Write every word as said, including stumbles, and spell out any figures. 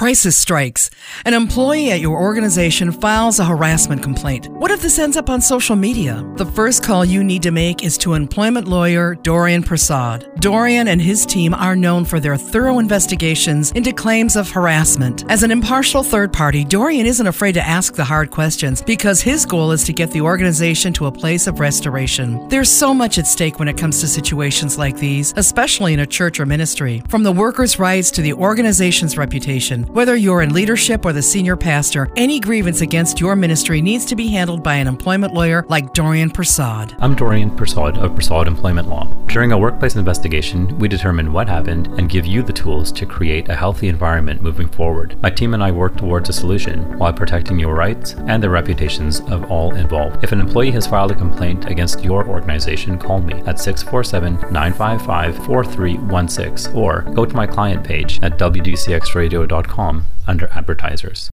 crisis strikes. An employee at your organization files a harassment complaint. What if this ends up on social media? The first call you need to make is to employment lawyer Dorian Prasad. Dorian and his team are known for their thorough investigations into claims of harassment. As an impartial third party, Dorian isn't afraid to ask the hard questions because his goal is to get the organization to a place of restoration. There's so much at stake when it comes to situations like these, especially in a church or ministry. From the workers' rights to the organization's reputation, whether you're in leadership or the senior pastor, any grievance against your ministry needs to be handled by an employment lawyer like Dorian Prasad. I'm Dorian Prasad of Prasad Employment Law. During a workplace investigation, we determine what happened and give you the tools to create a healthy environment moving forward. My team and I work towards a solution while protecting your rights and the reputations of all involved. If an employee has filed a complaint against your organization, call me at six four seven, nine five five, four three one six or go to my client page at w d c x radio dot com under advertisers.